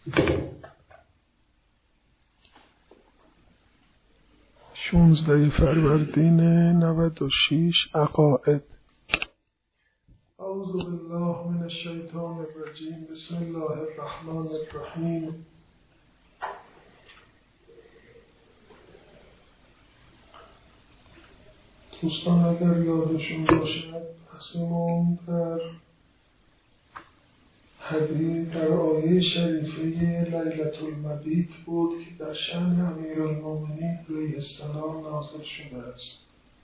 شانزده فروردین 96 عقائد. اعوذ بالله من الشیطان الرجیم. بسم الله الرحمن الرحیم. دوستان اگر یادشون باشد بحثمون در آیه شریفه لیلة المبیت بود که در شأن امیرالمومنین علیه السلام نازل شده است.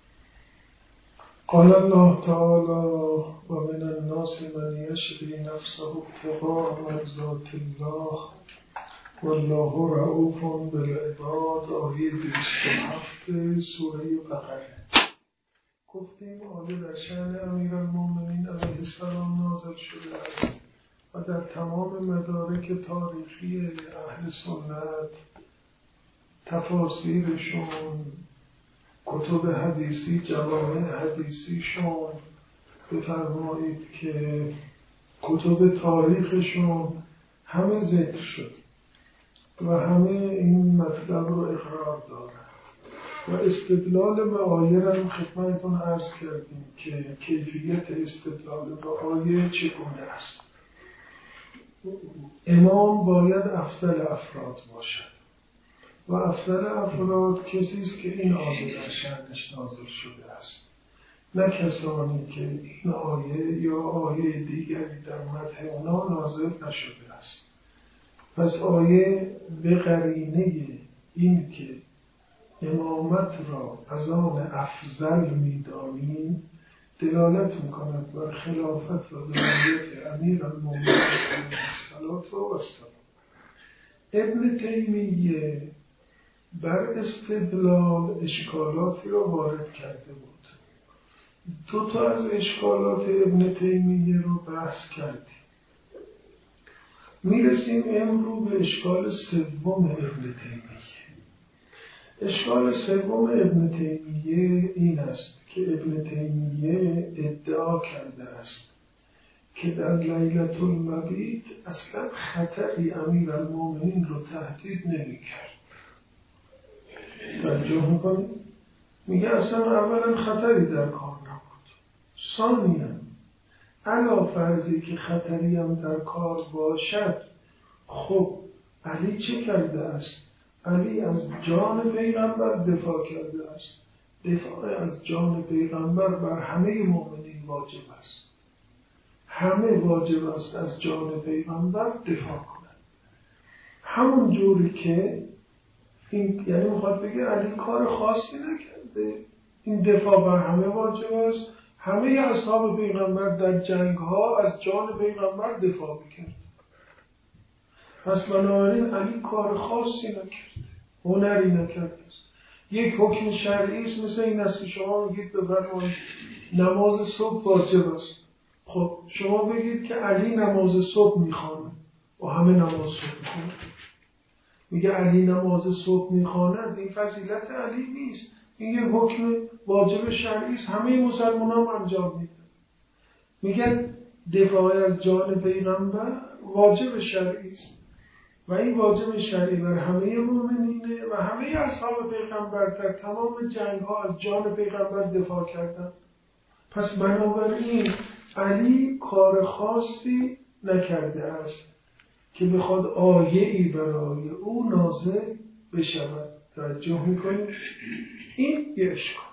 قال الله تعالی و من الناس من یشری نفسه ابتغاء مرضات الله والله رؤوف بالعباد. آیه 207 سوره بقره. گفتیم آیه در شأن امیرالمومنین علیه السلام نازل شده است و در تمام مدارک تاریخی اهل سنت، تفاسیرشون، کتب حدیثی، جوامع حدیثیشون، بفرمایید که کتب تاریخشون همه ذکر شد و همه این مطلب رو اقرار دارن و استدلال به آیه رو خدمتتون عرض کردیم که کیفیت استدلال به آیه چگونه است. امام باید افضل افراد باشد و افضل افراد کسی است که این آیه در شأنش نازل شده است، نه کسانی که این آیه یا آیه دیگری در مدح اونا نازل نشده است. پس آیه به قرینه این که امامت را از آن افضل می‌دانیم دلالت می‌کند بر خلافت و ولایت امیرالمومنین علیه السلام. ابن تیمیه بر استدلال اشکالاتی را وارد کرده بود. دو تا از اشکالات ابن تیمیه رو بحث کردیم. میرسیم امروز به اشکال سوم ابن تیمیه. اشکال سوم ابن تیمیه این است که ابن تیمیه ادعا کرده است که در لیلة المبیت اصلا خطری امیرالمومنین رو تهدید نمی کرد. توجه میکنید؟ میگه اصلا اولا خطری در کار نبود. ثانیاً علی فرضی که خطری هم در کار باشد، خب علی چه کرده است؟ علی از جان پیغمبر دفاع کرده است. دفاع از جان پیغمبر بر همه مؤمنین واجب است. همه واجب است از جان پیغمبر دفاع کنند. همون جوری که این یعنی میخواد بگه علی کار خاصی نکرده، این دفاع بر همه واجب است. همه اصحاب پیغمبر در جنگ ها از جان پیغمبر دفاع میکرد. پس بنابراین علی کار خاصی نکرده، هنری نکرده است. یک حکم شرعی است، مثل این است که شما بگید بفرمایید نماز صبح واجب است. خب شما بگید که علی نماز صبح میخوانه و همه نماز صبح میخوانه. میگه علی نماز صبح میخواند، این فضیلت علی نیست، این یه حکم واجب شرعی است، همه مسلمانان انجام میدن. میگه دفاع از جان پیغمبر واجب شرعی است و این واجب شرعی بر همه مؤمنینه و همه اصحاب پیغمبر در تمام جنگ ها از جان پیغمبر دفاع کردن. پس بنابراین علی کار خاصی نکرده است که بخواد آیه‌ای برای او نازل بشود. توجه میکنید؟ این یه اشکال.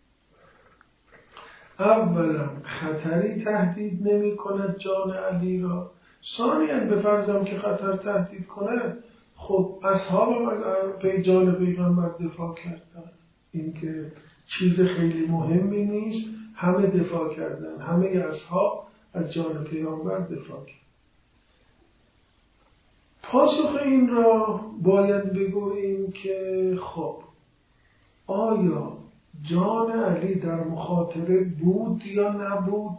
اولا خطری تهدید نمی کند جان علی را. ثانیاً به فرضم که خطر تهدید کنه، خب اصحابم از جان پیغمبر دفاع کردن. این که چیز خیلی مهمی نیست، همه دفاع کردن، همه اصحاب از جان پیغمبر دفاع کردن. پاسخ این را باید بگوییم که خب آیا جان علی در مخاطره بود یا نبود؟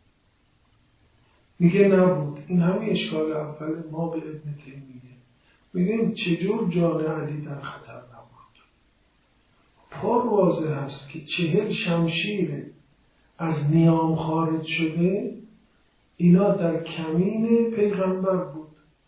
میگه نبود. این همین اشکال اول ما به ابن تیمیه. میگیم چجور جان علی در خطر نبود؟ پر واضح است که 40 شمشیر از نیام خارج شده اینا در کمین پیغمبر بود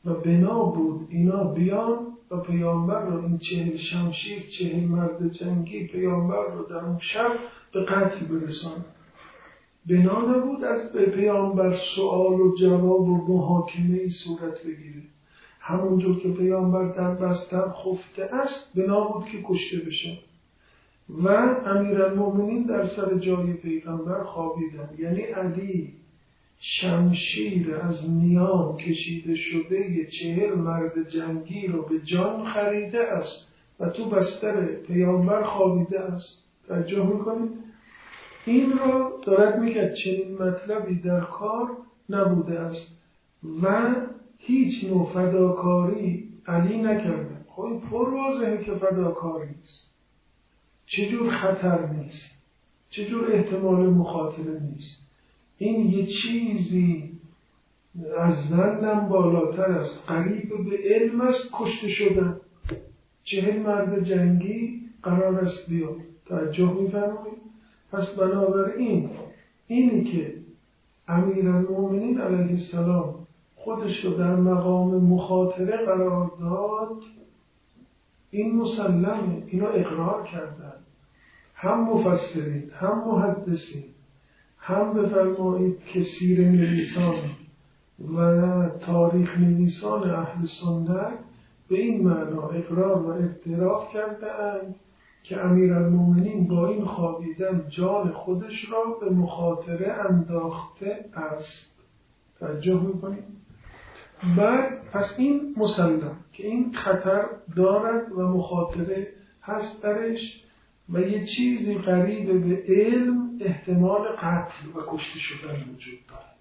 و بنا بود اینا بیان و پیامبر رو، این 40 شمشیر 40 مرد جنگی پیامبر رو در اون شب به قتل برسان. بنا نبود از به پیامبر سوال و جواب و محاکمه ای صورت بگیره. همونجور که پیامبر در بستر خفته است بنا بود که کشته بشه و امیرالمومنین در سر جای پیغمبر خوابیدن. یعنی علی شمشیر از نیام کشیده شده 40 مرد جنگی رو به جان خریده است و تو بستر پیامبر خوابیده است. توجه میکنید؟ این را دارد میگه چنین مطلبی در کار نبوده است و هیچ نوع فداکاری علی نکرده. خب این پر واضحه که فداکاری است. چجور خطر نیست، چجور احتمال مخاطره نیست. این یه چیزی از ظنم بالاتر است، قریب به علم است کشته شدن. 40 مرد جنگی قرار است بیاد. توجه می‌فرمایید؟ پس بنابراین اینی که امیرالمومنین علیه السلام خودش رو در مقام مخاطره قرار داد، این مسلمه، اینو اقرار کردن هم مفسرین هم محدثین هم بفرمایید که سیره نویسان و تاریخ نویسان اهل سنت به این معنا اقرار و اعتراف کردند که امیرالمومنین با این خوابیدن جان خودش را به مخاطره انداخته است. توجه میکنید؟ بعد پس این مسلم که این خطر دارد و مخاطره هست درش و یه چیزی قریب به علم احتمال قتل و کشته شدن وجود دارد.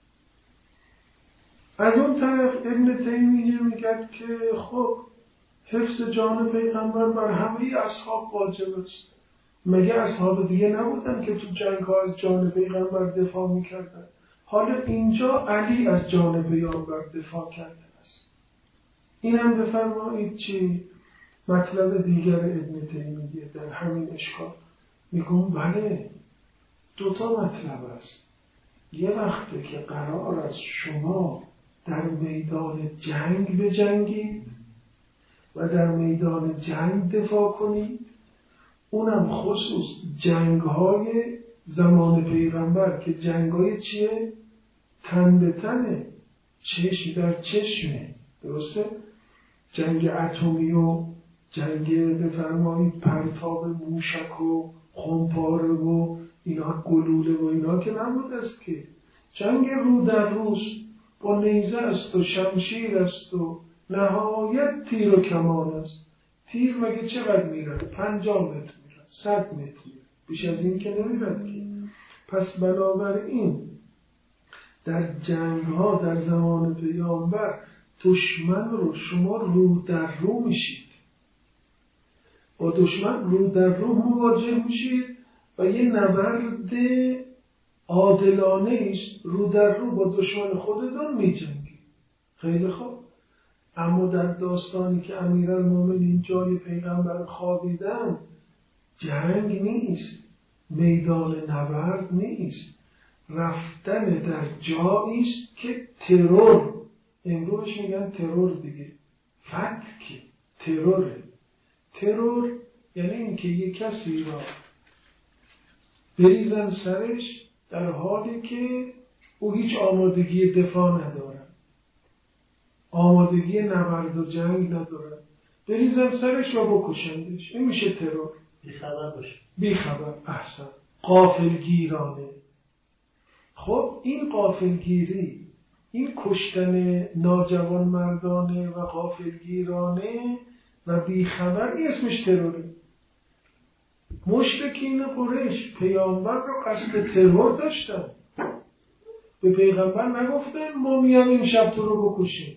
از اون طرف ابن تیمیه میگه که خب حفظ جان پیغمبر بر همه اصحاب واجب است. مگه اصحاب دیگه نبودن که تو جنگ ها از جان پیغمبر دفاع میکردن؟ حالا اینجا علی از جان پیغمبر دفاع کرده است. این هم بفرمایید چی؟ مطلب دیگر ابن تیمیه در همین اشکال. میگم بله، دوتا مطلب است. یه وقته که قرار است شما در میدان جنگ بجنگید و در میدان جنگ دفاع کنید، اونم خصوص جنگ‌های زمان پیغمبر که جنگ‌های چیه؟ تن به تنه، چشم در چشمه. درسته؟ جنگ اتمی و جنگ بفرمایید پرتاب موشک و خمپاره و اینا، گلوله و اینا که نبود است که جنگ رو در روز با نیزه است و شمشیر است و نهایت تیر و کمان است. تیر مگه چقدر میرد؟ 50 متر میرد، 100 متر میرد، بیش از این که نمیرد که. پس بنابراین در جنگ ها در زمان پیامبر دشمن رو شما رو در رو میشید، با دشمن رو در رو مواجه میشید و یه نبرد عادلانه است، رو در رو با دشمن خودتون میجنگید. خیلی خوب. اما در داستانی که امیرالمومنین جای پیغمبر خوابیدن، جنگ نیست، میدان نبرد نیست، رفتن در جایی است که ترور، امروز میگن ترور دیگه، فتک، تروره. ترور یعنی اینکه یک کسی را بریزن سرش در حالی که او هیچ آمادگی دفاع نداره، آمادگی نبرد و جنگ نداره، بریزن سرش و بکشندش. این میشه ترور. بیخبر باشه. بیخبر. احسن. غافلگیرانه. خب این غافلگیری، این کشتن ناجوان مردانه و غافلگیرانه و بیخبر، این اسمش تروره. مشرکین قریش پیامبر رو قصد ترور داشتن. به پیغمبر نگفتن ما میام این شب تو رو بکشیم.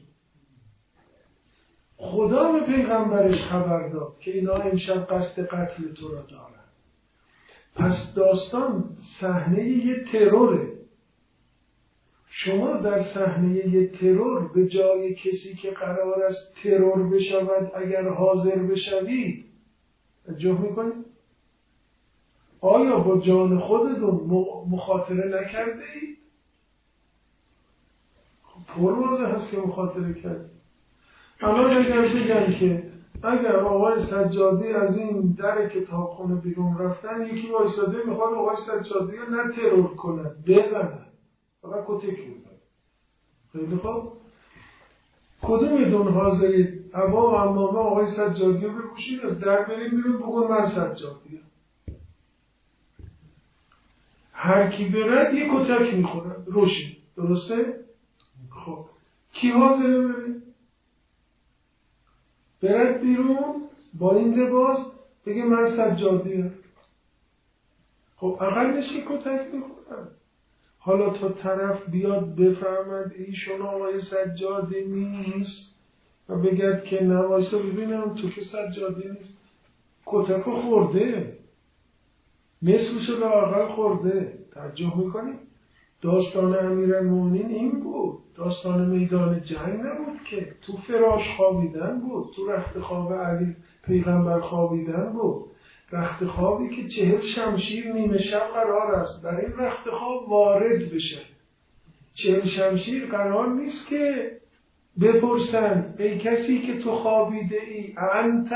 خدا به پیغمبرش خبر داد که اینا امشب قصد قتل تو را دارن. پس داستان صحنه یه تروره. شما در صحنه یه ترور به جای کسی که قرار است ترور بشود اگر حاضر بشوید، توجه میکنید؟ آیا با جان خودتون مخاطره نکرده اید؟ پرواضح هست که مخاطره کرد. الان اگر بگن که اگر آقای سجادی از این در کتابخونه بیرون رفتن، یکی وایساده میخواد آقای سجادی رو نه ترور کنن، بزنن، فقط کتک بزنن. خیلی خوب، کدومتون حاضرید عبا و عمامه آقای سجادی رو بپوشید از در بریم بیرون بگون من سجادی هم. هر کی برد یک کتک میخوره روشی، درسته؟ خب کی حاضره برد بیرون با این لباس بگه من سجادی هم؟ خب اقلش یک کتک میخورن. حالا تا طرف بیاد بفرمد ایشون آقای سجادی نیست و بگد که نوایسا ببینم تو که سجادی نیست، کتکو خورده، نصفشو لااقل خورده. توجه میکنی؟ داستان امیرالمومنین این بود، داستان میدان جنگ نبود که تو فراش خوابیدن بود، تو رخت خواب علی پیغمبر خوابیدن بود، رخت خوابی که 40 شمشیر نیمه شب قرار است در این رخت خواب وارد بشه. 40 شمشیر قرار نیست که بپرسن ای کسی که تو خوابیده ای انت،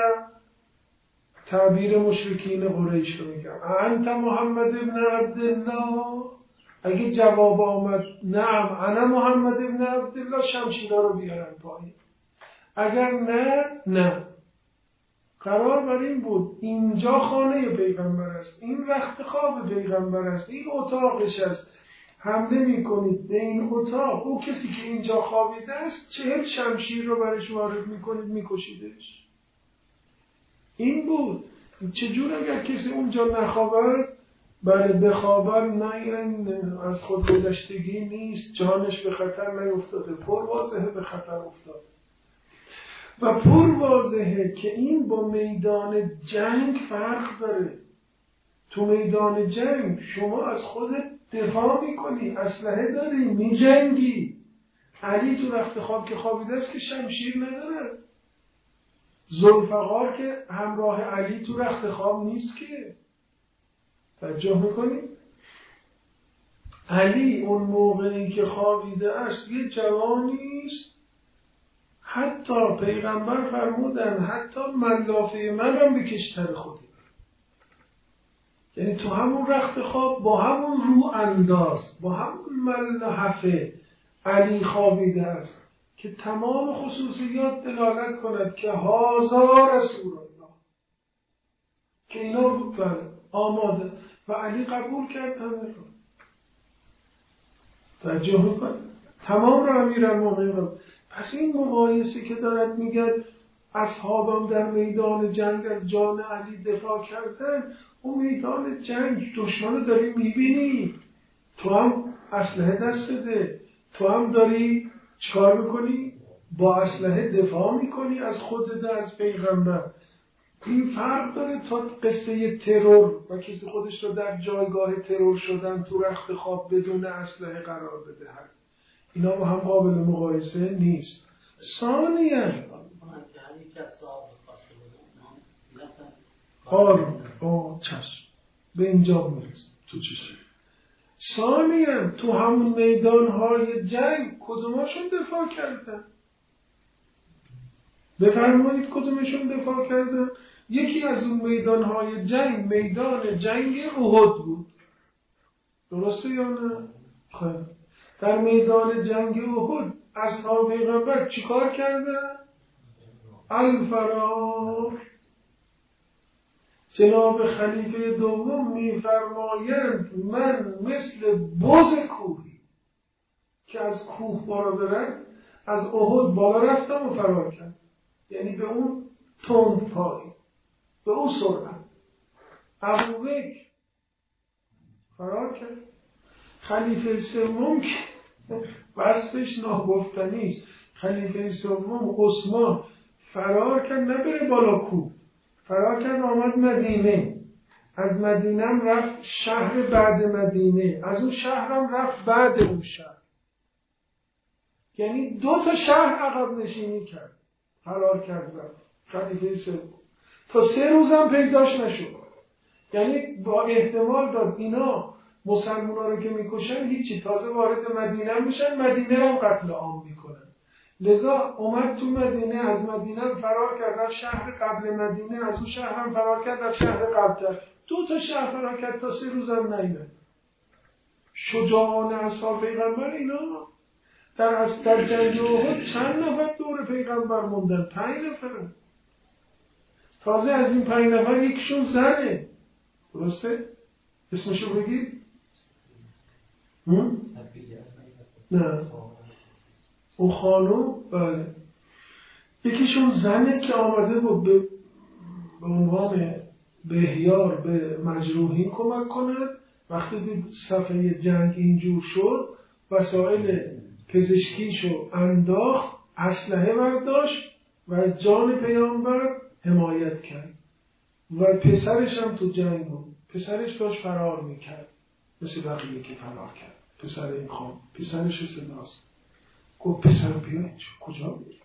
تعبیر مشرکین قریش رو میگم، انت محمد ابن عبدالله، اگه جواب آمد نعم انا محمد ابن عبدالله، شمشیرها رو بیارن پایین. اگر نه. قرار بر این بود اینجا خانه پیغمبر است، این رخت خواب پیغمبر است، این اتاقش است، حمله میکنید به این اتاق، او کسی که اینجا خوابیده است 40 شمشیر رو برش وارد میکنید میکشیدش. این بود. چجور اگر کسی اونجا نخوابد؟ بله بخوابن، نه از خود گذشتگی نیست، جانش به خطر نیفتاده، پر واضحه به خطر افتاده و پر واضحه که این با میدان جنگ فرق داره. تو میدان جنگ شما از خودت دفاع میکنی، اسلحه داری، میجنگی. علی تو رخت خواب که خوابیده است که شمشیر نداره. ذوالفقار که همراه علی تو رخت خواب نیست که. توجه میکنی؟ علی اون موقعی که خوابیده است یه جوانی است، حتی پیغمبر فرمودن حتی ملافه من رو بکشتر خودی، یعنی تو همون رخت خواب با همون رو انداز با همون ملحفه علی خوابیده است که تمام خصوصیات دلالت کند که هازا رسول الله، که اینا بود آماده و علی قبول کرد همه رو. توجه میکن تمام رو امیرالمومنین رو. پس این مقایسه که دارد میگه اصحابم در میدان جنگ از جان علی دفاع کردن، اون میدان جنگ دشمن رو داری میبینی، تو هم اسلحه دست ده، تو هم داری چیکار میکنی؟ با اسلحه دفاع میکنی از خودت، از پیغمبر. این فرق داره تا قصه ترور و کسی خودش رو در جایگاه ترور شدن تو رخت خواب بدون اسلحه قرار بدهد. اینا با هم قابل مقایسه نیست. ثانیاً چشم به اینجا میرسه تو چشم. ثانیاً تو همون میدانهای جنگ کدوماشون دفاع کردن؟ بفرمایید کدومشون دفاع کردن؟ یکی از اون میدانهای جنگ میدان جنگ احد بود، درسته یا نه؟ خیلی. در میدان جنگ احد اصحاب پیغمبر چیکار کردن؟ الفرار. جناب خلیفه دوم میفرمایند من مثل بز کوهی که از کوه بالا برن از احد بالا رفتم و فرار کردم، یعنی به اون تند پایی، به اون سرعت. ابوبکر فرار کرد. خلیفه سوم که وصفش ناگفتنی است، خلیفه سوم عثمان فرار کرد، نبره بالا کوه، فرار کرد آمد مدینه، از مدینه هم رفت شهر بعد مدینه، از اون شهر هم رفت بعد اون شهر، یعنی 2 شهر عقب نشینی کرد، فرار کرد رفت. خلیفه سوم تا 3 روز هم پیداش نشد، یعنی با احتمال داد اینا مسلمان‌ها رو که میکشن هیچی، تازه وارد مدینه میشن، مدینه رو قتل عام میکنن. لذا اومد تو مدینه، از مدینه فرار کرد رفت شهر قبل مدینه، از اون شهر هم فرار کرد رفت شهر قبل‌تر، 2 تا شهر فرار کرد تا 3 روز هم نیامد. شجاعان اصحاب پیغمبر اینا در جنگ احد چند نفر دور پیغمبر موندن؟ 5 نفر. تازه از این 5 نفر یکیشون زنه. درسته؟ اسمشو بگید؟ نه اون خانم، بله، یکیشون زنه که آمده بود به عنوان بهیار به مجروحین کمک کند. وقتی دید صفحه جنگ اینجور شد، وسایل پزشکیشو انداخت، اسلحه برداشت و از جان پیامبر حمایت کرد. و پسرش هم تو جنگ بود، پسرش داشت فرار میکرد مثل بقیه که فرار کرد. پسر این خان، پسرش صداست، گفت پسر بیا اینجا. کجا بیا؟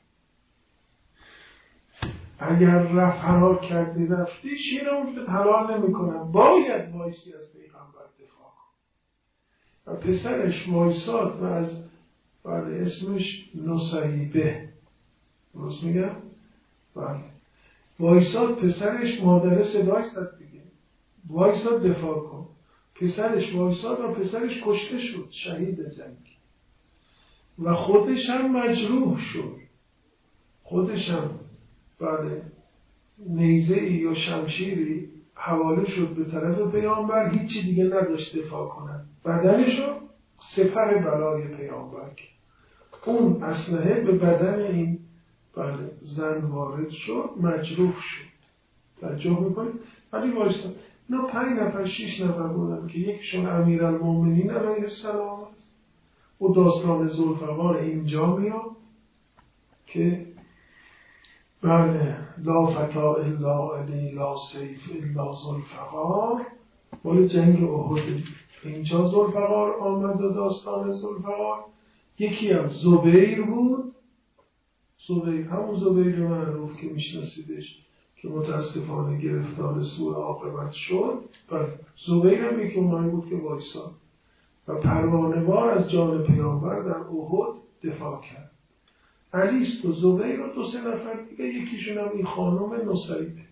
اگر فرار کردی رفتی شیرم حلال نمی کنم، باید وایسی از پیغمبر دفاع کن. و پسرش وایساد و از اسمش نصیبه، درست میگم؟ بله، وایساد. پسرش مادر صدای زد دیگه، وایساد دفاع کن. پسرش وایساد و پسرش کشته شد، شهید جنگ. و خودش هم مجروح شد، خودش هم بله نیزه‌ای یا شمشیری حواله شد به طرف پیامبر، هیچی دیگه نداشت دفاع کنن، بدنشو سپر بلای پیامبر کرد. اون اسلحه به بدن این بله زن وارد شد، مجروح شد. توجه میکنید؟ ولی وایستا اینا 5 نفر 6 نفر بودن که یکیشون امیرالمومنین علیه السلام است. و داستان ذوالفقار اینجا میاد که بله لا فتا الا علی لا سیف الا ذوالفقار، مال جنگ احد. اینجا ذوالفقار آمد و داستان ذوالفقار. یکی هم زبیر بود، زبیر، همون زبیر معروف که میشناسیدش که متاسفانه گرفتار سوء عاقبت شد. بله زبیر هم یکی اونایی بود که وایساد و پروانه‌وار از جان پیامبر در احد دفاع کرد. علیست و زبیر و 2-3 نفر دیگه، یکیشون هم این خانم نصیبه.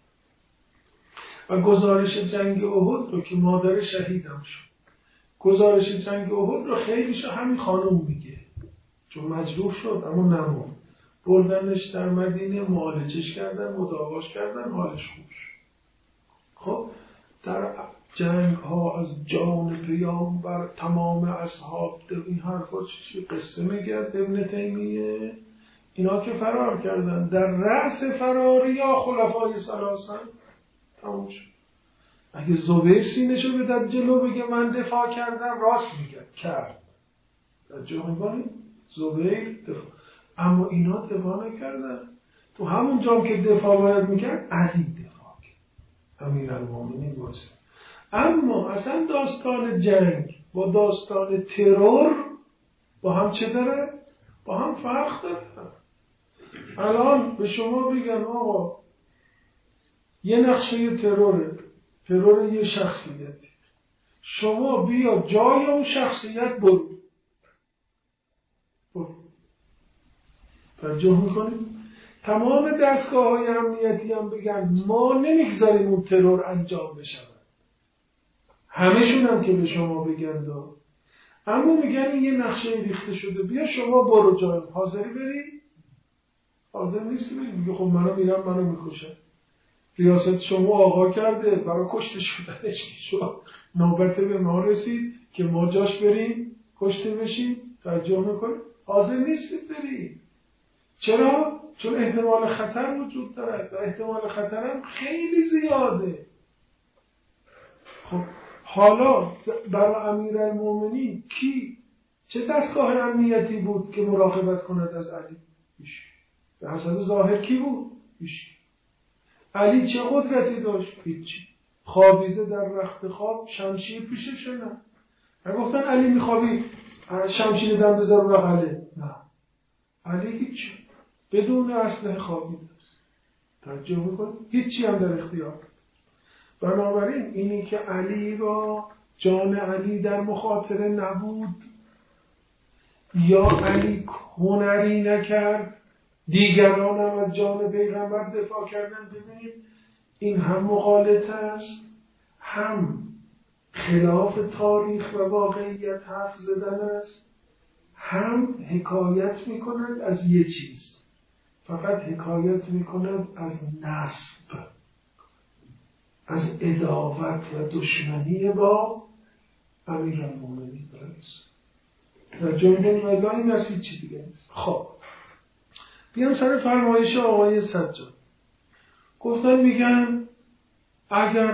و گزارش جنگ احد رو که مادر شهیدم شد، گزارش جنگ احد رو خیلیش همین خانم میگه، چون مجروح شد اما نموند. بردنش در مدینه، معالجش کردن، مداواش کردن، حالش خوب شد. خب در جنگ ها از جان پیامبر تمام اصحاب این حرفا چی قصه میگرد ابن تیمیه. اینا که فرار کردن، در رأس فرار یا خلفای ثلاثه تموم شد. اگه زبیر سینه‌شو بدد جلو بگه من دفاع کردم، راست میگه کرد. توجه میکنید؟ زبیر دفاع، اما اینا دفاع نکردن. تو همون جام که دفاع باید میکرد علی دفاع کرد، امیرالمومنین واسه. اما اصلا داستان جنگ با داستان ترور با هم چه داره؟ با هم فرق داره. الان به شما بگن آقا یه نقشه ترور یه شخصیتی، شما بیا جای اون شخصیت برو. توجه میکنید؟ تمام دستگاه های امنیتی هم بگن ما نمیگذاریم اون ترور انجام بشود، همشون هم که به شما بگن دا. اما میگن این یه نقشه ریخته شده، بیا شما برو جای. حاضری بری؟ حاضر نیستی بری. میگه خب منو میرم منو میکشن. ریاست شما آقا کرده برای کشته شدنش، شما نوبت به ما رسید که ما جاش بریم کشته بشیم. توجه میکنید؟ حاضر نیستید بری. چرا؟ چون احتمال خطر وجود داره و احتمال خطرم خیلی زیاده. خب حالا برای امیرالمومنین کی چه دستگاه امنیتی بود که مراقبت کند از علی؟ هیچ. به حسب ظاهر کی بود؟ هیچ. علی چه قدرتی داشت؟ هیچی. خوابیده در رخت خواب، شمشیر پیشش نه. نگفتن علی میخوابی شمشیر دم بذار رو بغله. نه، علی هیچ، بدون اسلحه خوابیده است. توجه میکنید؟ هیچی هم در اختیار. بنابراین اینی که علی را جان علی در مخاطره نبود یا علی هنری نکرد دیگران هم از جان پیغمبر دفاع کردن. ببینید این هم مغالطه است، هم خلاف تاریخ و واقعیت حرف زدن است، هم حکایت میکند از یه چیز، فقط حکایت میکند از نسب، از عداوت و دشمنی با امیرالمومنین در جنبین ولا این از هیچ چی دیگه نیست. خب بیام سر فرمایش آقای سجاد. گفتن میگن اگر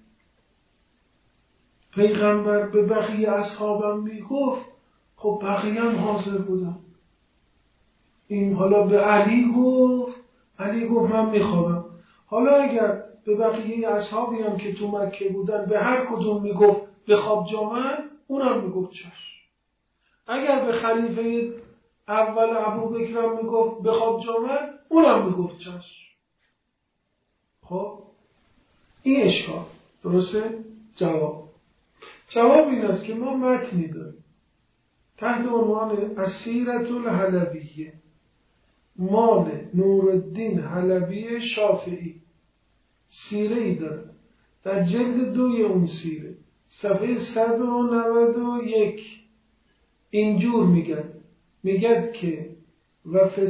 پیغمبر به بقیه اصحابم میگفت خب بقیه هم حاضر بودن. این حالا به علی گفت، علی گفت من میخوابم. حالا اگر به بقیه اصحابی هم که تو مکه بودن به هر کدوم میگفت بخواب جا من، اونم میگفت چشم. اگر به خلیفه اول ابوبکرم میگفت بخواب جا من، اونم میگفت چشم. خب این اشکال درسته؟ جواب این است که ما متنی داریم تحت عنوان السیرة الحلبیه مال نورالدین حلبی شافعی، سیره ای داره در جلد 2 اون سیره صفحه 191 اینجور میگد که و فی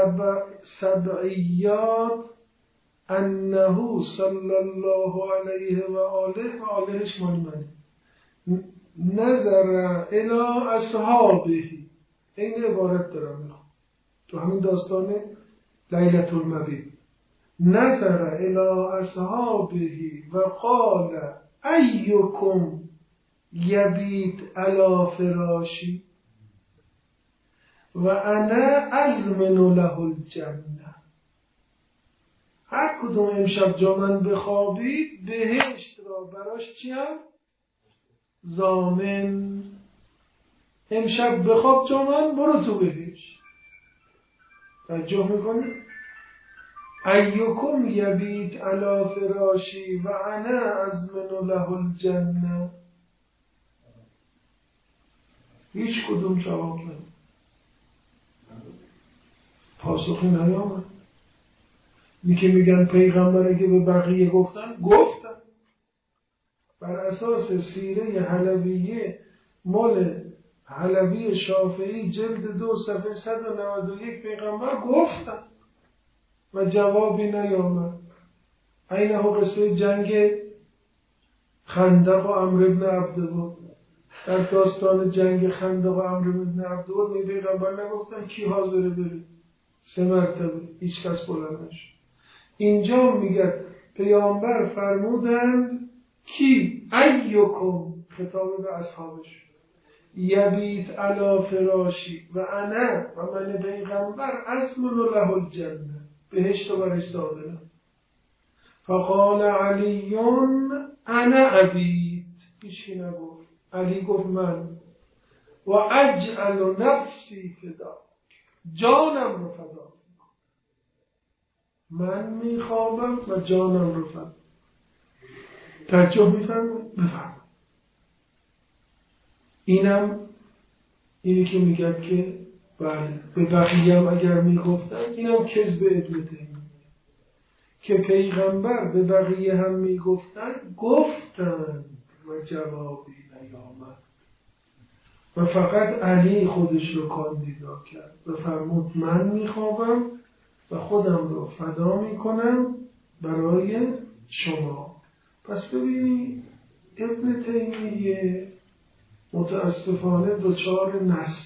السبعیات انه صلی الله علیه و آله و آلهش مال منه نظر الی اصحابه. این عبارت دارم میخوام تو همین داستان لیلة المبیت، نظر الی اصحابه و قال ایکم یبیت علی فراشی و انا ازمن له الجنه. هر کدوم امشب جا من بخوابید بهشت را براش چیم؟ ضامن. امشب بخواب جا من برو تو بهشت. توجه میکنی؟ ایکم یبیت علی فراشی و انا ازمن له الجنه. هیچ کدوم جواب نداد، پاسخی نیامد. میگن پیغمبر اگه به بقیه گفتن بر اساس سیره حلبیه مال حلبی شافعی جلد 2 صفحه 191 پیغمبر گفتن و جوابی نیامد. اینه قصه جنگ خندق و عمرو بن عبدود. در داستان جنگ خندق و عمرو بن عبدود می پیغمبر نگفتن کی حاضره بره 3 مرتبه هیچ کس بلند نشد. اینجا میگه پیامبر فرمودند کی ایکم، خطاب به اصحابش، یبیت علی فراشی و انا و من پیغمبر ازمن له الجنه، بهشت و برش دادنم. فقال علی انا ابیت، هیچی نگفت. علی گفت من و اجعل نفسی فدا، جانم رو فدا، من میخوابم و جانم رو فدا. توجه میفرمایید؟ بفرمایید. اینی که میگد که بله به بقیه هم اگر میگفتن، اینم کذب ابن تیمیه که پیغمبر به بقیه هم میگفتن و جوابی نیامد و فقط علی خودش رو کاندیدا کرد و فرمود من میخوابم و خودم رو فدا میکنم برای شما. پس ببینید ابن تیمیه متاسفانه دچار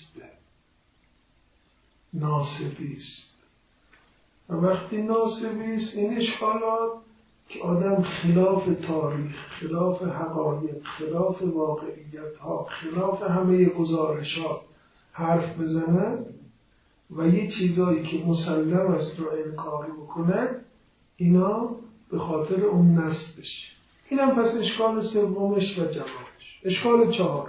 ناصبی است و وقتی ناصبی است این اشکالات که آدم خلاف تاریخ، خلاف حقایق، خلاف واقعیت ها، خلاف همه گزارشات حرف بزنند و یه چیزایی که مسلم است رو انکار بکنند، اینا به خاطر اون نسبش. اینم پس اشکال سومش و جوابش. اشکال 4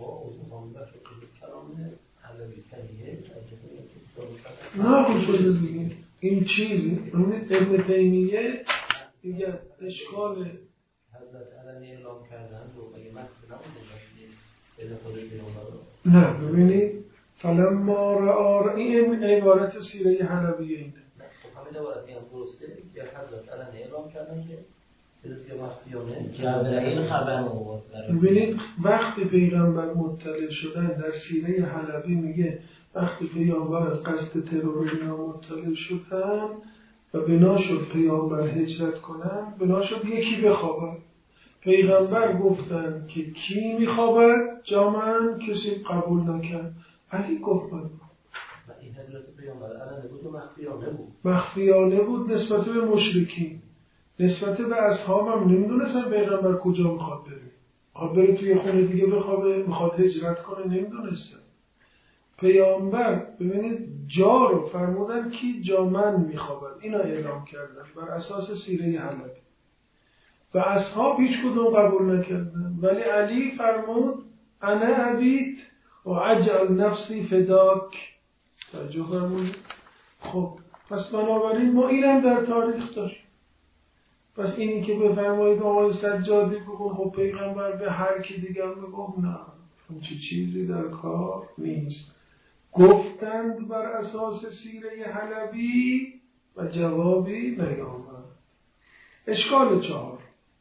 نه شده دیگه این چیزی ابن تیمیه دیگه اشکال حضرت علنی اعلام کردن رو مگه مخفی نبوده بین خود پیامبر؟ نه ببینید فلما رأى، این عبارت سیره حلبیه اینه. خب همین عبارت میگم درسته که حضرت علنی اعلام کردن که که مخفیانه جبرائیل خبر آورد. ببینید وقتی پیغمبر مطلع شدن در سیره حلبی میگه وقتی پیامبر از قصد ترور اینا مطلع شدن و بنا شد پیامبر هجرت کنن، بنا شد یکی بخوابد. پیغمبر گفتن که کی میخوابد؟ جامعا کسی قبول نکرد. علی گفت من. این هجرت پیامبر علنی بود و مخفیانه بود؟ مخفیانه بود نسبت به مشرکین. نسبت به اصحابم نمیدونستن پیغمبر کجا میخواد بره. میخواد بره توی خونه دیگه بخوابه، میخواد هجرت کنه، نمیدونستن. پیامبر ببینید جا رو فرمودن کی؟ جا من میخوابد. اینا اعلام کردن بر اساس سیره حلبی. و اصحاب هیچ کدوم قبول نکردن، ولی علی فرمود انا ابیت و اجعل نفسی فداک. توجه فرمود. خب پس بنابراین ما اینم در تاریخ داریم. پس اینی که بفرمایید آقای سجادی بگو خب پیغمبر به هر کی دیگر بگو، نه همچی چیزی در کار نیست. گفتند بر اساس سیره حلبی و جوابی نیامد. اشکال چهار.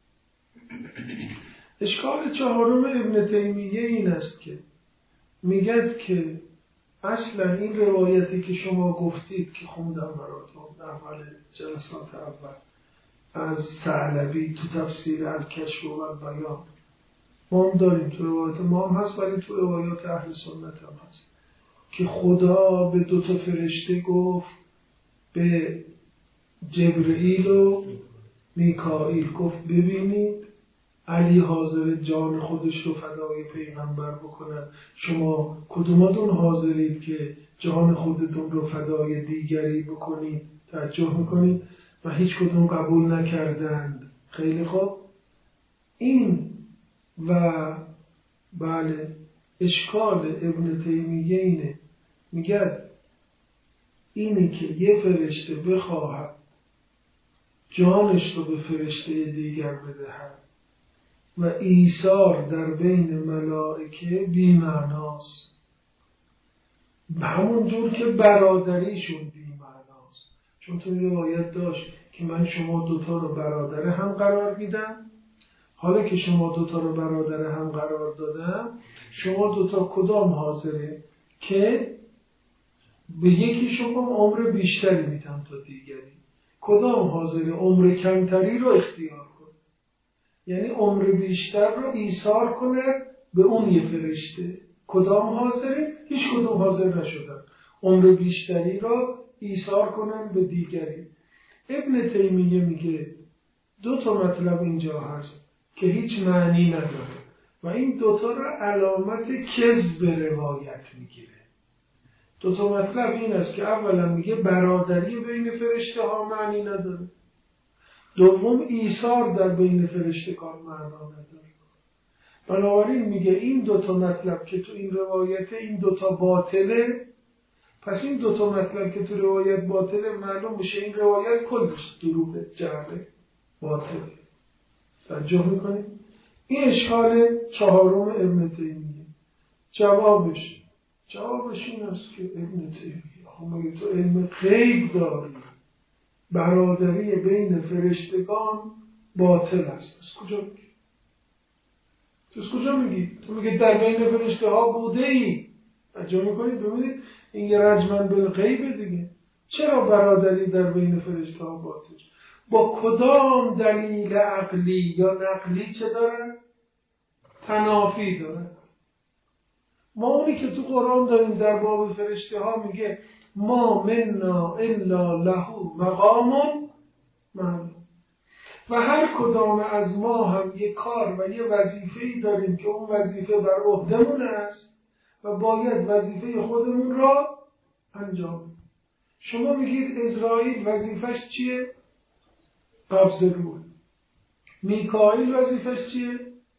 اشکال چهارم ابن تیمیه این است که میگد که اصلا این روایتی که شما گفتید که خوندم براتون اول جلسات اول از ثعلبی تو تفسیر الکشف و بیان، ما هم داریم، تو روایت ما هم هست ولی تو روایات اهل سنت هم هست که خدا به 2 فرشته گفت، به جبرئیل و میکائیل گفت ببینید علی حاضر جان خودش رو فدای پیغمبر بکنن، شما کدوماتون حاضرید که جان خودتون رو فدای دیگری بکنید؟ توجه میکنید؟ و هیچ کدوم قبول نکردند. خیلی خوب. این و بله اشکال ابن تیمیه اینه، میگه اینی که یه فرشته بخواهد جانش رو به فرشته دیگر بدهد و ایثار در بین ملائکه بی‌معناست، همون جور که برادریشون بی‌معناست. چون تو روایت داشت که من شما 2 رو برادر هم قرار میدم، حالا که شما 2 رو برادر هم قرار دادم، شما 2 کدام حاضره که به یکی شما عمر بیشتری میدم تا دیگری، کدام حاضره عمر کمتری رو اختیار کنه، یعنی عمر بیشتر رو ایثار کنه به اون یه فرشته. کدام حاضره؟ هیچ کدوم حاضر نشدن عمر بیشتری رو ایثار کنن به دیگری. ابن تیمیه میگه 2 مطلب اینجا هست که هیچ معنی نداره و این 2 رو علامت کذب روایت میگیره. 2 مطلب این است که اولا میگه برادری بین فرشته ها معنی نداره، دوم ایثار در بین فرشتگان معنا نداره. بنابراین میگه این 2 مطلب که تو این روایت این 2 باطله، پس این 2 مطلب که تو روایت باطله معلوم میشه این روایت کلش دروغه، جعله، باطله. توجه میکنید؟ این اشکال چهارم ابن تیمیه. جوابش این است که ابن تیمیه همه تو علم غیب داری، برادری بین فرشتگان باطل است. از کجا میگی؟ تو میگی در بین فرشته ها بوده ای. توجه میکنید؟ ببینید این یه رجمن بالغیبه دیگه. چرا برادری در بین فرشته ها باطل؟ با کدام دلیل عقلی یا نقلی چه داره؟ تنافی داره. ما اونی که تو قرآن داریم در باب فرشته ها میگه ما منا الا له مقام معلوم، و هر کدام از ما هم یه کار و یه وظیفه‌ای داریم که اون وظیفه بر عهدمون است و باید وظیفه خودمون را انجام بدیم. شما میگید اسرائیل وظیفش چیه؟ قبض روح. میکائیل وظیفش چیه؟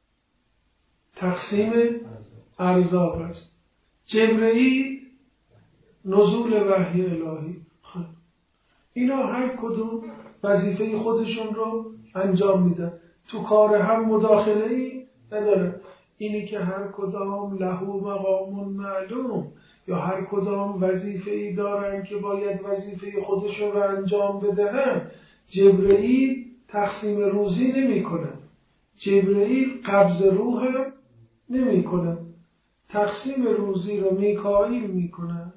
تقسیم ارزاق است. جبرئیل نزول وحی الهی. اینا هر کدوم وظیفه خودشون رو انجام میدن. تو کار هم مداخله‌ای ندارن. اینی که هر کدام له مقام معلوم، یا هر کدام وظیفه‌ای دارن که باید وظیفه خودشون رو انجام بدهن. جبرئیل تقسیم روزی نمی‌کنه، جبرئیل قبض روح هم نمی‌کنه، تقسیم روزی رو میکائیل میکنه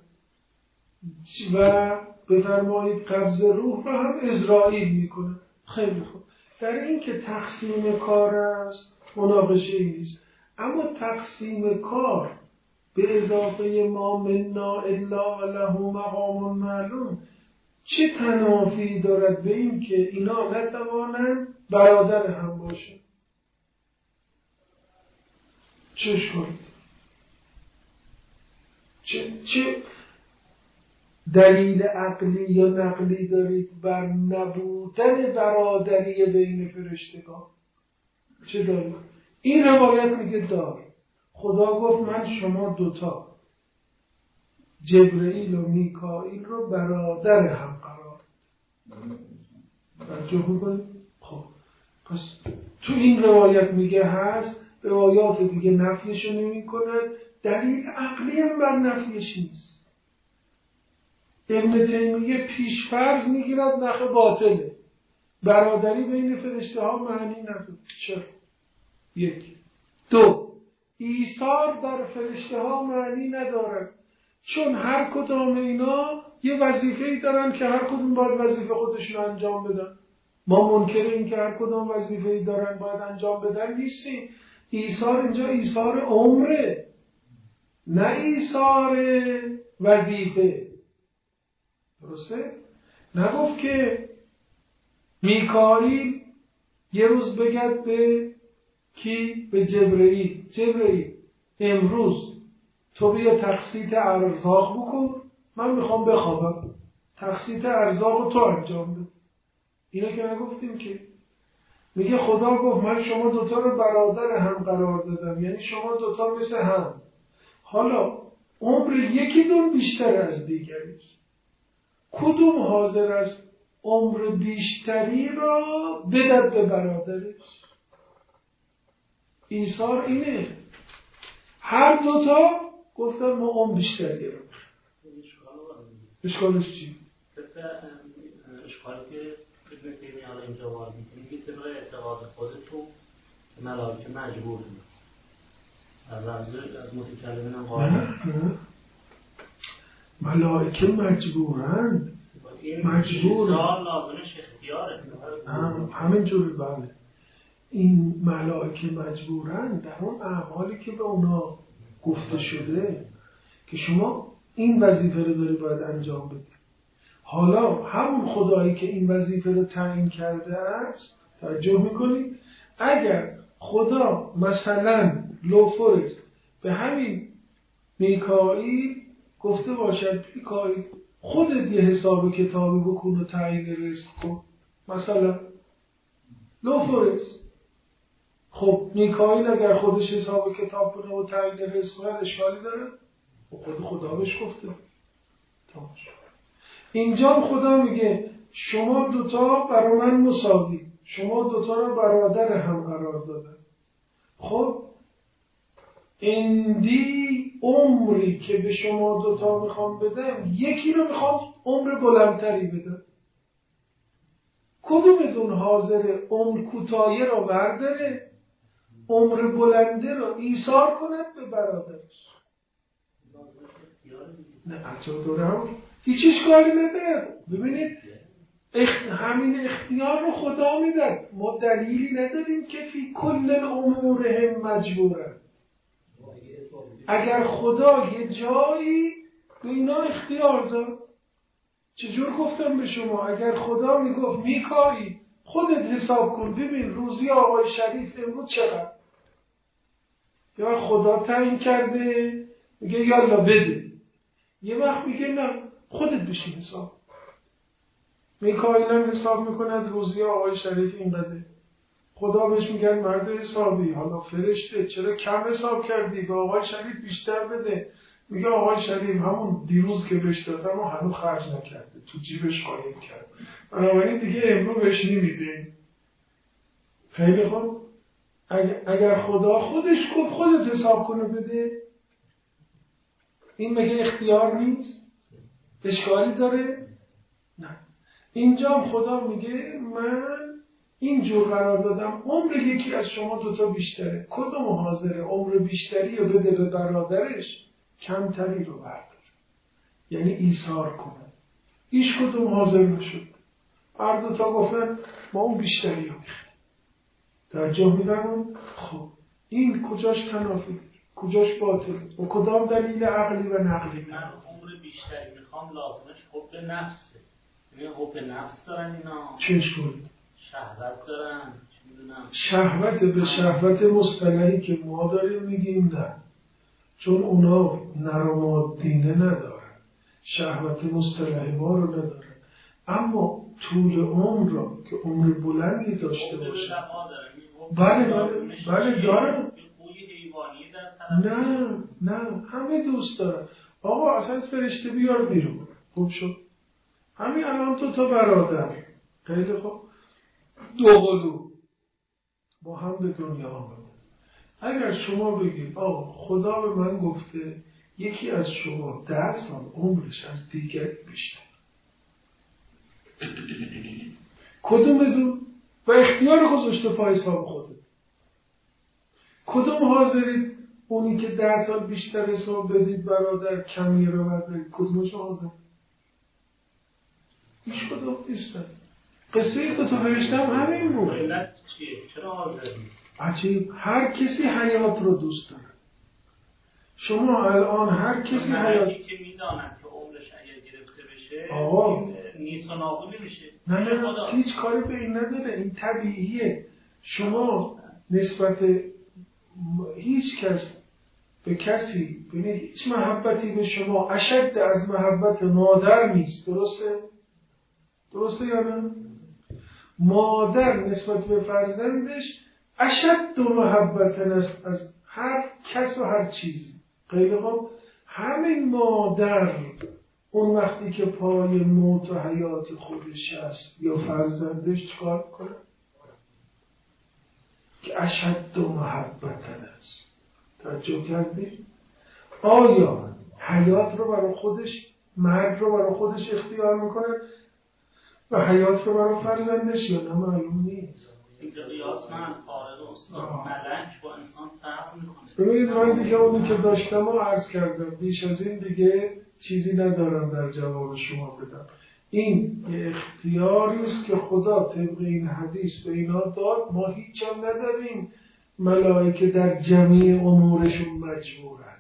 و بفرمایید قبض روح رو هم عزرائیل میکنه. خیلی خوب، در این که تقسیم کار است مناقشه نیست، اما تقسیم کار به اضافه ما منا الا له مقام معلوم چه تنافی دارد به این که اینا نتوانند برادر هم باشه؟ چش کنید، چه دلیل عقلی یا نقلی دارید بر نبودن برادری بین فرشتگان؟ چه دلیل؟ این روایت میگه دار خدا گفت من شما دوتا جبرئیل و میکائیل رو برادر هم قرار توجه میکنید؟ خب پس تو این روایت میگه هست، روایات دیگه نفیشو نمی کنن، دلیل عقلی هم بر نفیش نیست. ابن تیمیه پیشفرض میگیرد نخ باطله، برادری بین فرشته ها معنی نداره. چرا؟ یک. دو، ایثار در فرشته ها معنی ندارد، چون هر کدام اینا یه وظیفه‌ای دارن که هر کدوم باید وظیفه خودشون انجام بدن. ما منکر این که هر کدام وظیفه‌ای دارن باید انجام بدن نیستیم. ایثار اینجا ایثار عمره، نه ایثار وظیفه. درسته؟ نگفت که میکائیل یه روز بگد به کی؟ به جبرئیل، جبرئیل امروز تو بیا تقسیط ارزاق بکن، من میخوام بخوابم، تقسیط ارزاق رو تو انجام بده. اینو که نگفتیم که. میگه خدا گفت من شما دوتا رو برادر هم قرار دادم، یعنی شما دوتا مثل هم. حالا عمر یکیتون بیشتر از دیگری است، کدوم حاضر است عمر بیشتری را بدد به برادرش؟ ایثار اینه. هر دوتا گفتن ما عمر بیشتری را. اشکالش چی؟ اشکالی که ابن تیمیه حالا اینجا وارد می‌کنه که طبق اعتقاد خودتون ملائکه مجبور نیست. از متکلمین هم قائل. ملائکه مجبورن. مجبور لازمش اختیاره. همینجوری بله. این ملائکه مجبورن در اون اعمالی که به اونا گفته شده که شما این وظیفه رو داری باید انجام بدی. حالا همون خدایی که این وظیفه رو تعیین کرده است، توجه میکنید، اگر خدا مثلا لوفورست به همین میکائیل گفته باشد میکائیل خودت یه حساب کتابی بکن و تعیین رزق کن، مثلا لوفورست، خب میکائیل اگر خودش حساب کتاب کنه و تعیین رزق کنه اشکالی داره؟ خود خدا بهش گفته. تماش. اینجا خدا میگه شما دوتا برای من مساوی، شما دوتا رو برادر هم قرار دادن. خب اندی عمری که به شما دوتا میخوام بدم، یکی رو میخوام عمر بلندتری بدم. کدومتون حاضر عمر کوتاهی رو برداره، عمر بلنده رو ایثار کند به برادرش؟ نه بچه دارم هیچ اشکالی نداره. ببینید همین اختیار رو خدا میدن، ما دلیلی نداریم که فی کل الامور هم مجبورن. اگر خدا یه جایی به اینا اختیار داد، چجور گفتم به شما اگر خدا میگفت میکائیل خودت حساب کن ببین روزی آقای شریف امروز چقدر، یا خدا تعیین کرده میگه یالا بده، یه وقت میگه نه خودت بشین حساب. میکائیل هم حساب میکند روزی آقای شریف اینقدر، خدا بهش میگن مرد حسابی، حالا فرشته چرا کم حساب کردی، به آقای شریف بیشتر بده. میگه آقای شریف همون دیروز که بهش دادم و هنوز خرج نکرده، تو جیبش قایم کرد، بنابراین دیگه امروز بهش نمیده. خیلی خوب. اگر خدا خودش گفت خودت حساب کنه بده، این مگه اختیار نیست؟ اشکالی داره؟ نه. اینجا خدا میگه من اینجور قرار دادم عمر یکی از شما دوتا بیشتره، کدوم حاضره عمر بیشتری رو بده به برادرش، کمتری رو برداره، یعنی ایثار کنه. هیچ کدوم حاضر نشد، هر دوتا گفتن ما اون بیشتری رو میخوایم. در جا میبرن. خب این کجاش تنافی، کجاش باطل، و کدام دلیل عقلی و نقلی؟ من عمر بیشتری میخوام، لازمش حب نفسه. یعنی حب نفس دارن اینا، چشم شهوت دارن، چی میدونم، شهوت به شهوت مصطلحی که ما داریم میگیم نه، چون اونا نرمادینه ندارن، شهوت مصطلحی ما رو ندارن، اما طول عمر را که عمر بلندی داشته باشه. بله دارن. نه همه دوست دارن. آقا اصلا فرشته بیار بیرون. خوب شد. همین الان تو تا برادر خیلی خوب دو قلو با هم به دنیا آمده. اگر شما بگید آقا خدا به من گفته یکی از شما 10 سال عمرش از دیگری بیشتر، کدوم بدون؟ و اختیار گذاشته پای حساب خودت. کدوم حاضرید اونی که 10 سال بیشتر حساب بدید برادر کمی رو بردارید؟ کدومش حاضر؟ هیچ کدوم نیستن. قصه دو تا فرشته هم همین بود. علت چیه؟ چرا حاضر نیست؟ عجیب. هر کسی حیات رو دوست داره. شما الان هر کسی حیات که میداند که عمرش اگر گرفته بشه آقا نیست و نابود میشه. نه هیچ کاری به این نداره، این طبیعیه. شما نسبت هیچ کس به کسی هیچ محبتی به شما اشد از محبت مادر نیست. درسته یا نه؟ مادر نسبت به فرزندش اشد محبت است از هر کس و هر چیزی. خیلی خوب. همین مادر اون وقتی که پای موت و حیات خودش هست یا فرزندش چکار کنه؟ که اشد محبت است. توجه کردید؟ آیا حیات رو برای خودش، مرگ رو برای خودش اختیار میکنه و حیات رو برای فرزندش یا نه؟ معلوم نیست. این قیاس من فارغ استاد ملک با انسان فرق میکنه. ببینید من دیگه اونی که داشتم و عرض کردم، بیش از این دیگه چیزی ندارم در جواب شما بدم. این یه اختیاری است که خدا طبق این حدیث به اینا داد. ما هیچ هم نداریم ملائکه در جمعی امورشون مجبورن.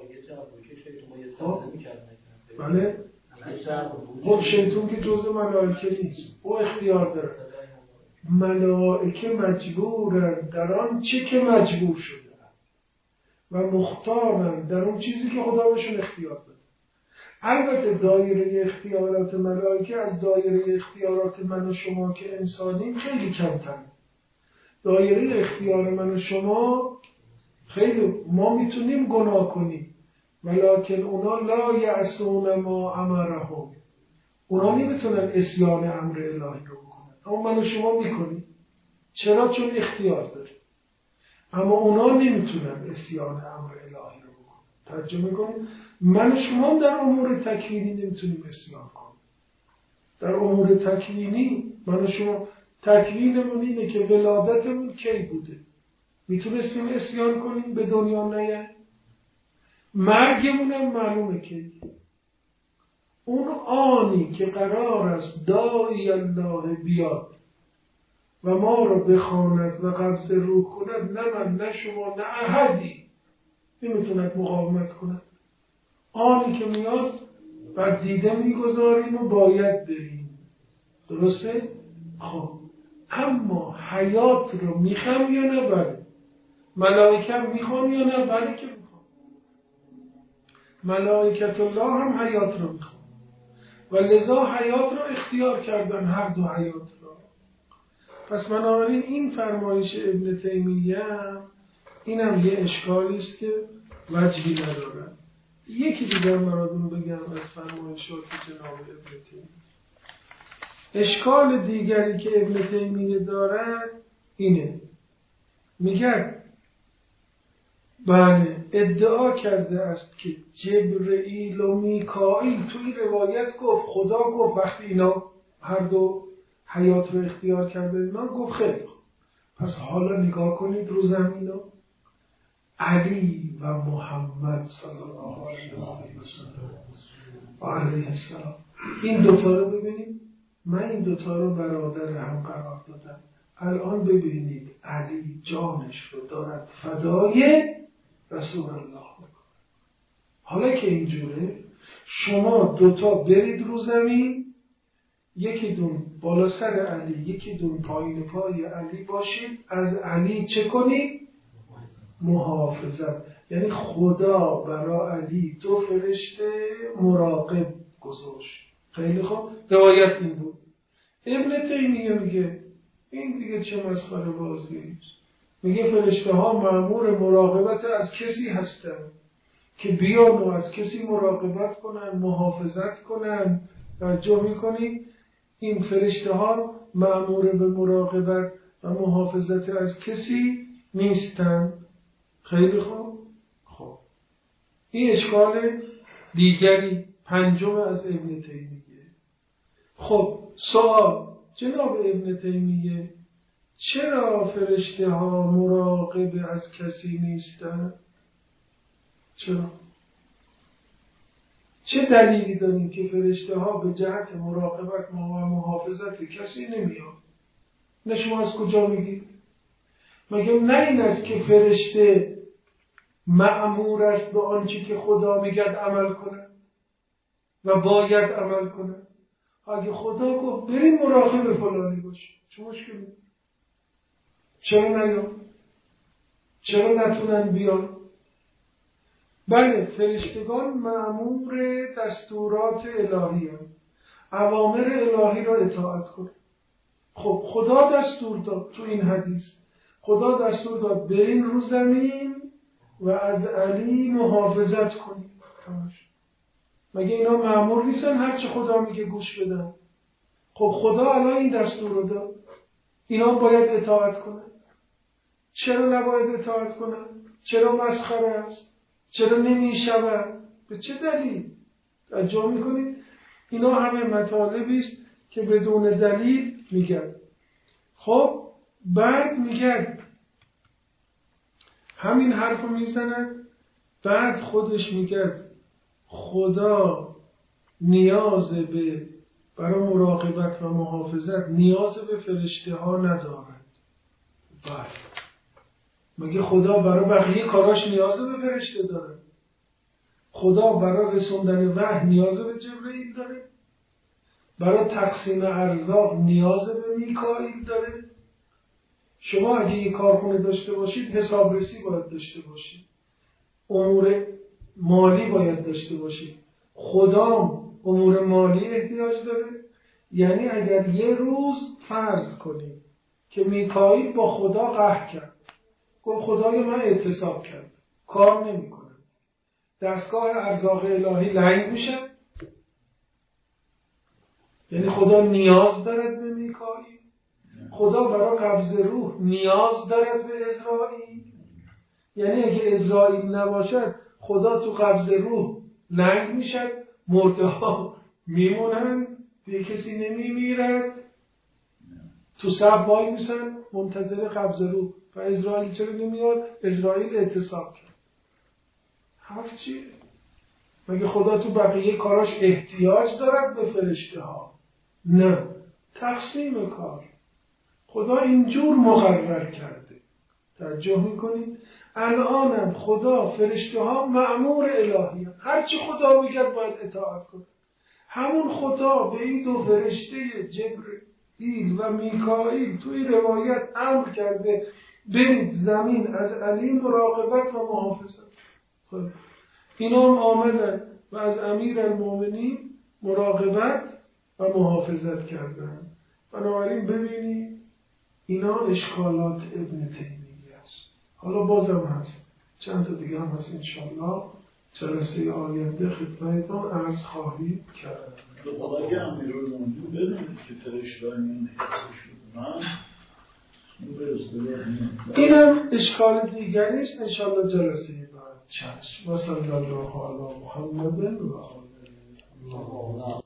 بله؟ خب شیطون که جزء ملائکه نیست، او اختیار داره. ملائکه مجبورن در آن چه که مجبور شده و مختارن در اون چیزی که خدا بهشون اختیار داده. البته دایره اختیارات ملائکه از دایره اختیارات من و شما که انسانیم خیلی کمتر. دایره اختیار من و شما خیلی، ما میتونیم گناه کنیم ولکن اونا لا یعصون ما امرهم، اونا نمیتونن عصیان امر الهی رو بکنن، اما من و شما میکنیم. چرا؟ چون اختیار داریم. اما اونا نمیتونن عصیان امر الهی رو بکنن. توجه میکنیم؟ من و شما در امور تکوینی نمیتونیم عصیان کنیم. در امور تکوینی من و شما تکوینمون اینه که ولادتمون کی بوده، میتونستیم عصیان کنیم به دنیا نیایم. مرگمون هم معلومه که اون آنی که قرار است داعی الله بیاد و ما رو بخواند و قبض روح کند، نه من نه شما نه احدی نمیتوند مقاومت کند. آنی که میاد بر دیده میگذاریم و باید بریم. درسته؟ خب اما حیات رو میخوام یا نه؟ بله. ملائکه هم میخوام یا نه؟ بله که میخوام. ملائکت الله هم حیات رو میخوام و لذا حیات رو اختیار کردن، هر دو حیات رو. پس بنابراین این فرمایش ابن تیمیه اینم یه اشکالی است که وجهی نداره. یکی دیگر مرادون بگم از فرمایشات جناب ابن تیمیه. اشکال دیگری که ابن تیمیه دارد اینه. میگن بله ادعا کرده است که جبرئیل و میکائیل تو این روایت گفت خدا گفت وقتی اینا هر دو حیات رو اختیار کرده اینا گفت خیلی خوب پس حالا نگاه کنید رو زمین ها علی و محمد صلی الله علیه و علیه السلام این دوتا رو ببینید. من این دوتا رو برادر هم قرار دادم. الان ببینید علی جانش رو دارد فدای رسول الله میکنه. حالا که اینجوره شما دوتا برید رو زمین یکی دون بالا سر علی یکی دون پایین پای علی باشید از علی چه کنید؟ محافظت. یعنی خدا برای علی دو فرشته مراقب گذاشت. خیلی خوب روایت این بود. ابن تیمیه میگه این دیگه چه مسخره بازی است. میگه فرشته ها مأمور مراقبت از کسی هستن که بیان و از کسی مراقبت کنن محافظت کنن. توجه میکنی؟ این فرشته ها مأمور به مراقبت و محافظت از کسی نیستن. خیلی خوب. خب این اشکال دیگری پنجم از ابن تیمیه. خب سوال جناب ابن تیمیه چرا فرشته ها مراقب از کسی نیستن؟ چرا؟ چه دلیلی داریم که فرشته ها به جهت مراقبت و محافظت کسی نمیان؟ نه شما از کجا میگید؟ مگه نه این است که فرشته مأمور است به آنچه که خدا میگد عمل کنه و باید عمل کنه؟ اگه خدا گفت بریم مراقب فلانی باش چه مشکلی؟ چرا نیان؟ چرا نتونن بیان؟ بله فرشتگان مأمور دستورات الهی هم. اوامر الهی را اطاعت کن. خب خدا دستور داد تو این حدیث خدا دستور داد برین رو زمین و از علی محافظت کنید. مگه اینا مأمور نیستن هرچی خدا میگه گوش بدن؟ خب خدا الان این دستور رو داد اینا باید اطاعت کنن. چرا نباید اطاعت کنن؟ چرا مسخره است؟ چرا نمیشود؟ به چه دلیل؟ توجه میکنید؟ اینا همه مطالبی است که بدون دلیل میگن. خب بعد میگن همین حرفو میزنن بعد خودش میگه خدا نیاز به برای مراقبت و محافظت نیاز به فرشته ها ندارد. بعد مگه خدا برای بقیه کاراش نیاز به فرشته داره؟ خدا برای رسوندن وحی نیاز به جبرئیل داره؟ برای تقسیم ارزاق نیاز به میکائیل داره؟ شما اگه یک کارخونه داشته باشید حسابرسی باید داشته باشید، امور مالی باید داشته باشید. خدا امور مالی احتیاج داره؟ یعنی اگر یه روز فرض کنید که میکائیل با خدا قهر کرد گفت خدای من اعتصاب کرد کار نمی کنه دستگاه ارزاق الهی لنگ میشه، یعنی خدا نیاز دارد به میکائیل؟ خدا برای قبض روح نیاز دارد به عزرائیل؟ یعنی اگه عزرائیل نباشد خدا تو قبض روح لنگ میشد مرده ها میمونن دیگه کسی نمیمیرد تو صف وای میسن منتظر قبض روح و عزرائیل چرا نمیاد؟ عزرائیل اعتصاب کرد. حرف چیه؟ مگه خدا تو بقیه کاراش احتیاج دارد به فرشته ها؟ نه، تقسیم کار خدا اینجور مقرر کرده. توجه میکنید؟ الانم خدا فرشته ها مأمور الهی هم. هرچی خدا میگد باید اطاعت کنه. همون خدا به این دو فرشته جبرئیل و میکائیل توی روایت امر کرده برید زمین از علی مراقبت و محافظت. خب اینا هم آمدن و از امیرالمومنین مراقبت و محافظت کردن. بنابراین ببینید اینا اشکالات ابن تیمیه است. حالا بازم هست چند تا دیگه هم هست انشالله جلسه آینده خدمتتون عرض خواهیم کرد. خدا که امیرالمومنین بدونید که فرشته‌های این حسش بدونن اینم اشکال دیگری است. انشاءالله جلسه بعد چشم. و صلی الله علی محمد و آله